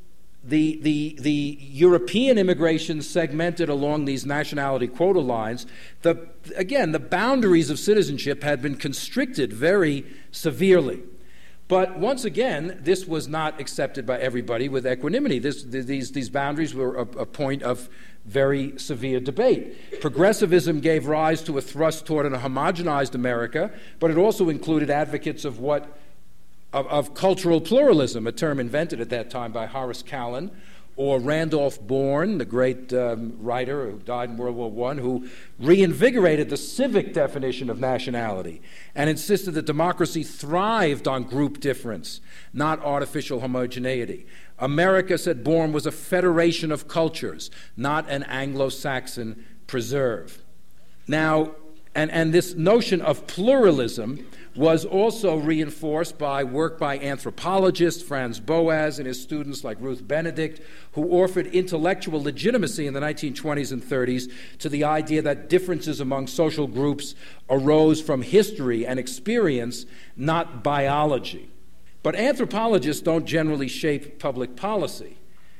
European immigration segmented along these nationality quota lines. The boundaries of citizenship had been constricted very severely. But once again, this was not accepted by everybody with equanimity. These boundaries were a point of very severe debate. Progressivism gave rise to a thrust toward a homogenized America, but it also included advocates of cultural pluralism, a term invented at that time by Horace Callan, or Randolph Bourne, the great writer who died in World War I, who reinvigorated the civic definition of nationality and insisted that democracy thrived on group difference, not artificial homogeneity. America, said Bourne, was a federation of cultures, not an Anglo-Saxon preserve. Now, and this notion of pluralism was also reinforced by work by anthropologists, Franz Boas and his students like Ruth Benedict, who offered intellectual legitimacy in the 1920s and 30s to the idea that differences among social groups arose from history and experience, not biology. But anthropologists don't generally shape public policy.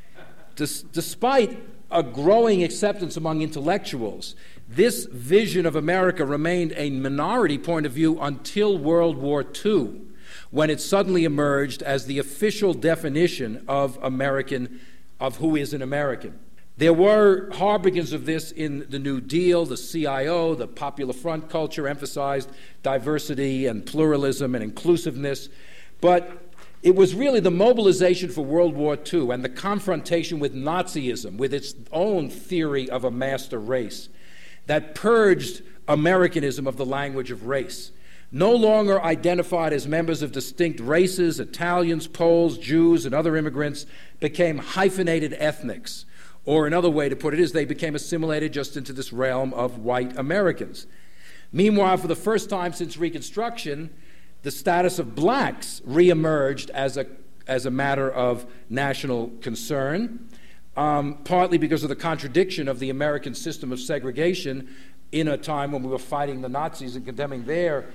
Despite a growing acceptance among intellectuals, this vision of America remained a minority point of view until World War II, when it suddenly emerged as the official definition of who is an American. There were harbingers of this in the New Deal. The CIO, the Popular Front culture, emphasized diversity and pluralism and inclusiveness. But it was really the mobilization for World War II and the confrontation with Nazism, with its own theory of a master race, that purged Americanism of the language of race. No longer identified as members of distinct races, Italians, Poles, Jews, and other immigrants became hyphenated ethnics. Or another way to put it is they became assimilated just into this realm of white Americans. Meanwhile, for the first time since Reconstruction, the status of blacks reemerged as a matter of national concern, partly because of the contradiction of the American system of segregation in a time when we were fighting the Nazis and condemning their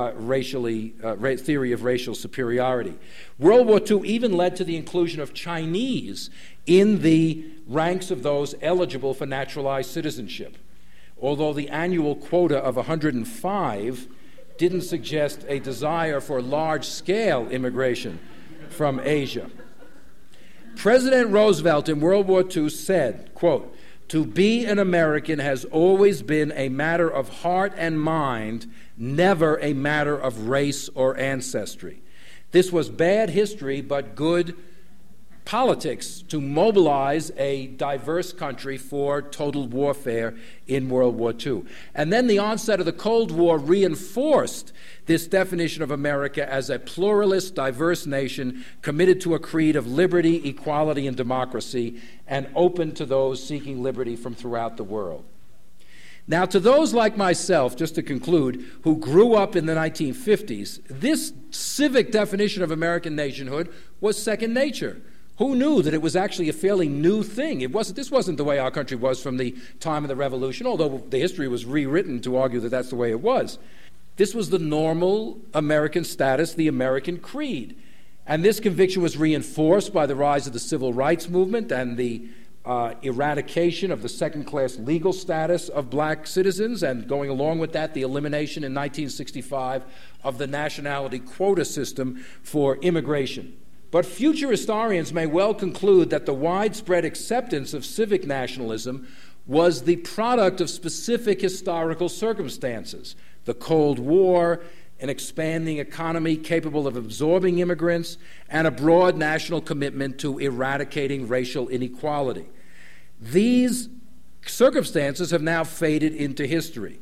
theory of racial superiority. World War II even led to the inclusion of Chinese in the ranks of those eligible for naturalized citizenship, although the annual quota of 105 didn't suggest a desire for large-scale immigration from Asia. President Roosevelt in World War II said, quote, "To be an American has always been a matter of heart and mind, never a matter of race or ancestry." This was bad history, but good politics to mobilize a diverse country for total warfare in World War II. And then the onset of the Cold War reinforced this definition of America as a pluralist, diverse nation committed to a creed of liberty, equality, and democracy, and open to those seeking liberty from throughout the world. Now, to those like myself, just to conclude, who grew up in the 1950s, this civic definition of American nationhood was second nature. Who knew that it was actually a fairly new thing? This wasn't the way our country was from the time of the Revolution, although the history was rewritten to argue that that's the way it was. This was the normal American status, the American creed. And this conviction was reinforced by the rise of the civil rights movement and the eradication of the second-class legal status of black citizens, and going along with that, the elimination in 1965 of the nationality quota system for immigration. But future historians may well conclude that the widespread acceptance of civic nationalism was the product of specific historical circumstances: the Cold War, an expanding economy capable of absorbing immigrants, and a broad national commitment to eradicating racial inequality. These circumstances have now faded into history.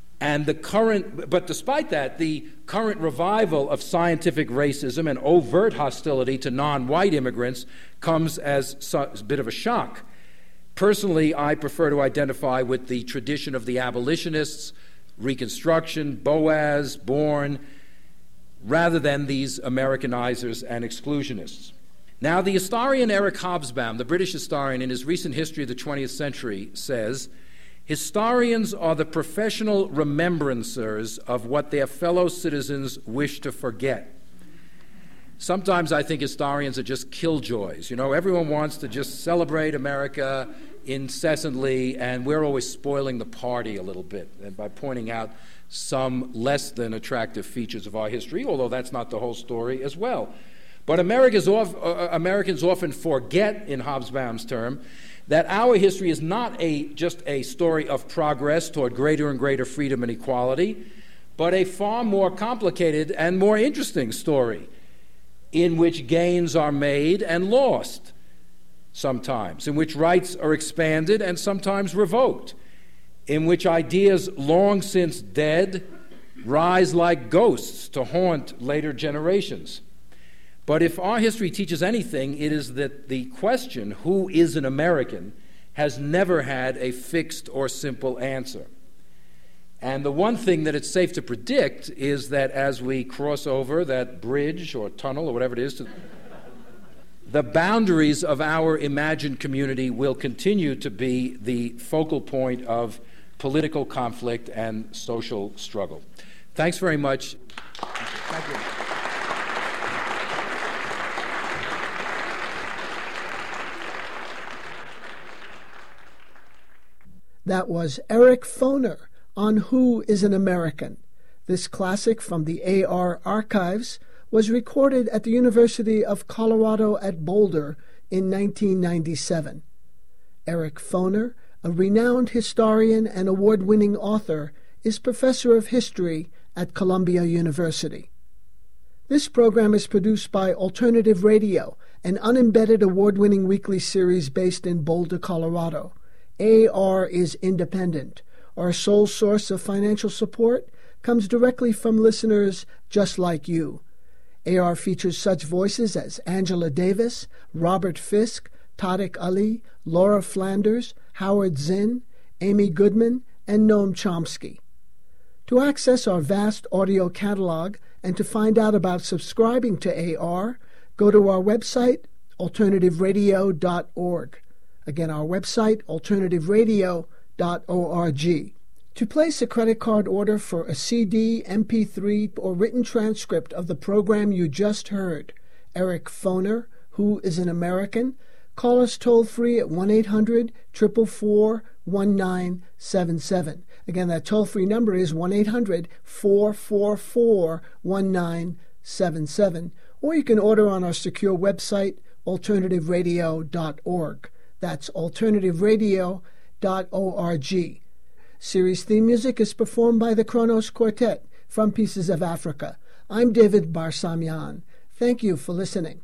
But despite that, the current revival of scientific racism and overt hostility to non-white immigrants comes as a bit of a shock. Personally, I prefer to identify with the tradition of the abolitionists, Reconstruction, Boas, Bourne, rather than these Americanizers and exclusionists. Now, the historian Eric Hobsbawm, the British historian, in his recent History of the 20th Century, says, "Historians are the professional remembrancers of what their fellow citizens wish to forget." Sometimes I think historians are just killjoys. You know, everyone wants to just celebrate America incessantly, and we're always spoiling the party a little bit and by pointing out some less than attractive features of our history, although that's not the whole story as well. But Americans often forget, in Hobsbawm's term, that our history is not just a story of progress toward greater and greater freedom and equality, but a far more complicated and more interesting story in which gains are made and lost sometimes, in which rights are expanded and sometimes revoked, in which ideas long since dead rise like ghosts to haunt later generations. But if our history teaches anything, it is that the question, who is an American, has never had a fixed or simple answer. And the one thing that it's safe to predict is that as we cross over that bridge or tunnel or whatever it is, the boundaries of our imagined community will continue to be the focal point of political conflict and social struggle. Thanks very much. Thank you. That was Eric Foner on Who is an American. This classic from the AR archives was recorded at the University of Colorado at Boulder in 1997. Eric Foner, a renowned historian and award-winning author, is professor of history at Columbia University. This program is produced by Alternative Radio, an unembedded award-winning weekly series based in Boulder, Colorado. AR is independent. Our sole source of financial support comes directly from listeners just like you. AR features such voices as Angela Davis, Robert Fisk, Tariq Ali, Laura Flanders, Howard Zinn, Amy Goodman, and Noam Chomsky. To access our vast audio catalog and to find out about subscribing to AR, go to our website, alternativeradio.org. Again, our website, alternativeradio.org. To place a credit card order for a CD, MP3, or written transcript of the program you just heard, Eric Foner, Who is an American, call us toll-free at 1-800-444-1977. Again, that toll-free number is 1-800-444-1977. Or you can order on our secure website, alternativeradio.org. That's alternativeradio.org. Series theme music is performed by the Kronos Quartet from Pieces of Africa. I'm David Barsamian. Thank you for listening.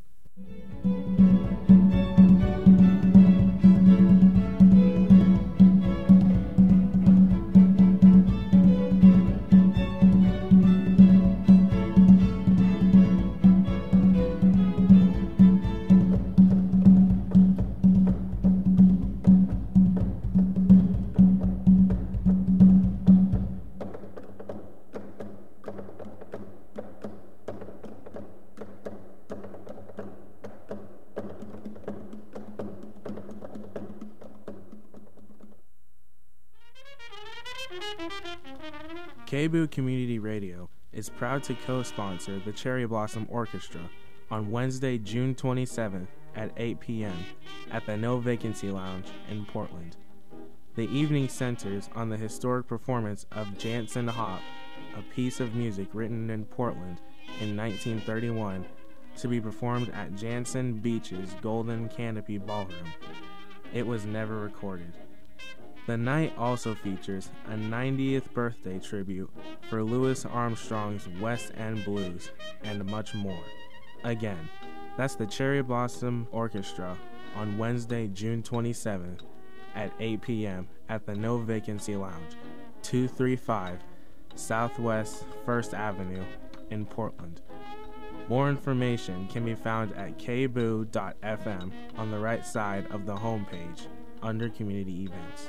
KBOO Community Radio is proud to co-sponsor the Cherry Blossom Orchestra on Wednesday, June 27th at 8 p.m. at the No Vacancy Lounge in Portland. The evening centers on the historic performance of Jansen Hop, a piece of music written in Portland in 1931 to be performed at Jansen Beach's Golden Canopy Ballroom. It was never recorded. The night also features a 90th birthday tribute for Louis Armstrong's West End Blues and much more. Again, that's the Cherry Blossom Orchestra on Wednesday, June 27th at 8 p.m. at the No Vacancy Lounge, 235 Southwest 1st Avenue in Portland. More information can be found at kboo.fm on the right side of the homepage under Community Events.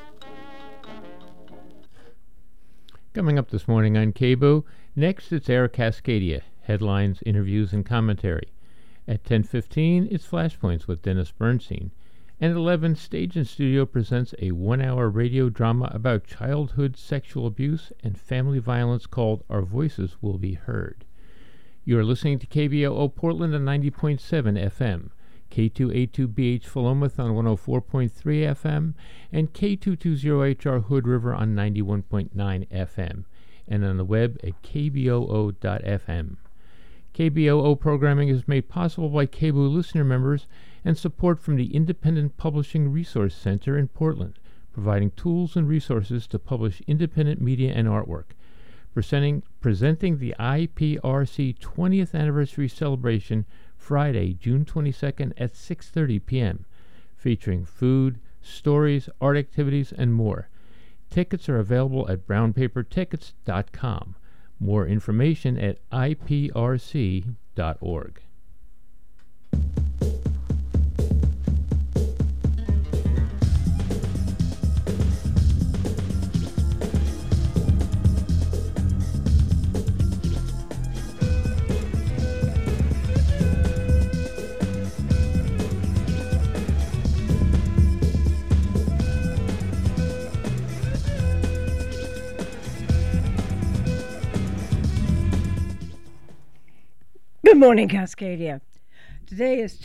Coming up this morning on KBOO, next it's Air Cascadia, headlines, interviews, and commentary. At 10:15, it's Flashpoints with Dennis Bernstein. And at 11, Stage and Studio presents a 1-hour radio drama about childhood sexual abuse and family violence called Our Voices Will Be Heard. You're listening to KBOO Portland on 90.7 FM, K282BH Philomath on 104.3 FM, and K220HR Hood River on 91.9 FM, and on the web at kboo.fm. KBOO programming is made possible by KBOO listener members and support from the Independent Publishing Resource Center in Portland, providing tools and resources to publish independent media and artwork. Presenting the IPRC 20th Anniversary Celebration Friday, June 22nd at 6:30 p.m., featuring food, stories, art activities, and more. Tickets are available at brownpapertickets.com. More information at iprc.org. Good morning, Cascadia. Today is